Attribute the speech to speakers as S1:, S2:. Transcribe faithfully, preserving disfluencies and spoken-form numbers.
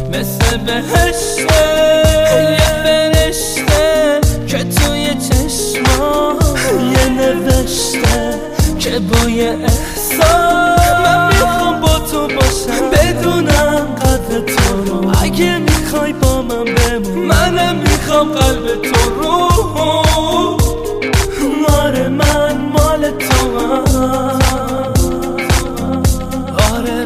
S1: مثل بهشته، یه فرشته که توی چشما یه نوشته که با یه احساس من میخوام با تو باشم، بدونم قدر تو رو. اگه میخوای با من بمون، منم میخوام قلب تو رو.